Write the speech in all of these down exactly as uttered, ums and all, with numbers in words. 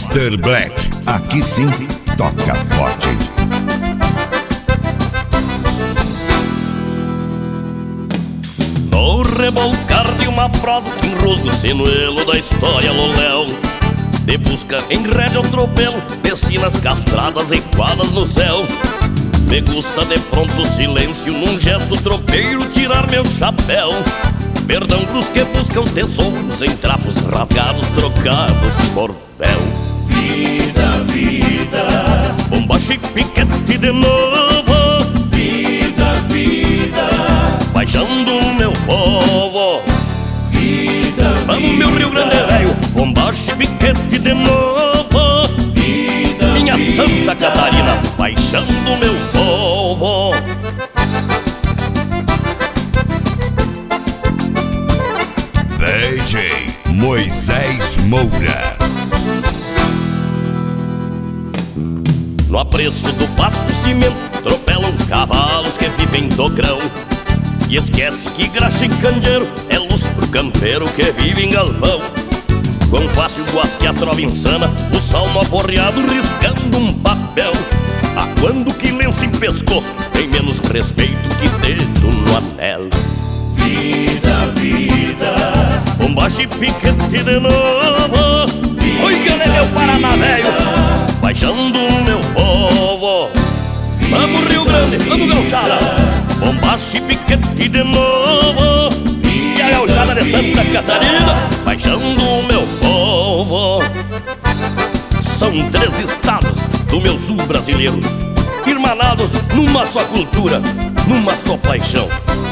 Master Black, aqui sim toca forte. No rebolcar de uma prosa que enrosga o sinuelo da história loléu, de busca em rédea ao tropelo, desci nas castradas equadas no céu. Me gusta de pronto o silêncio, num gesto tropeiro tirar meu chapéu. Perdão pros que buscam tesouros em trapos rasgados trocados por fel. Vida, vida, bombacha e piquete de novo. Vida, vida, baixando o meu povo. Vida, vamos meu Rio Grande velho, bombacha e piquete de novo. Vida, minha vida, Santa Catarina, baixando o meu povo. D J Moisés Moura. No apreço do pasto cimento, tropelam cavalos que vivem do grão. E esquece que graxa em candeeiro é luz pro campeiro que vive em galpão. Quão fácil guasque a trova insana, o salmo aporreado riscando um papel. A quando que lenço em pescoço tem menos respeito que dedo no anel. Vida, vida, bombacha e piquete de novo. vida, oi, galera, o Paraná velho, baixando o meu povo. vida, vamos Rio Grande, vamos gauchada, bombacha e piquete de novo. vida, e a gauchada de Santa Catarina, baixando o meu povo. São três estados do meu sul brasileiro, irmanados numa só cultura, numa só paixão.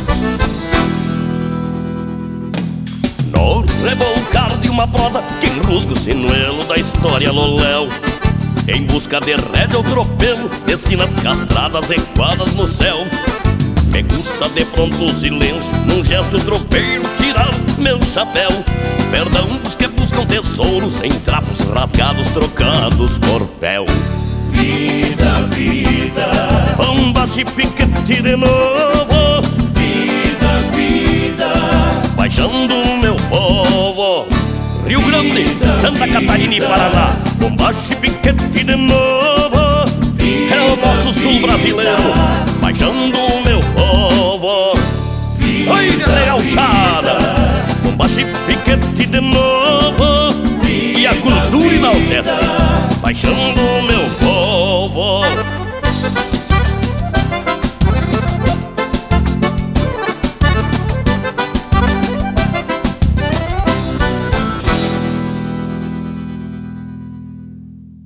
No rebolcar de uma prosa que enrusga o sinuelo da história loléu, em busca de rédea ao tropelo, desci nas castradas equadas no céu. Me gusta de pronto o silêncio, num gesto tropeiro tirar meu chapéu. Perdão dos que buscam tesouros em trapos rasgados trocados por fel. Vida, vida, bombacha e piquete de novo. Vida, vida, baixando o meu povo. Rio Grande, Santa Catarina e Paraná, bombacha e piquete de novo. vida, é o nosso sul brasileiro,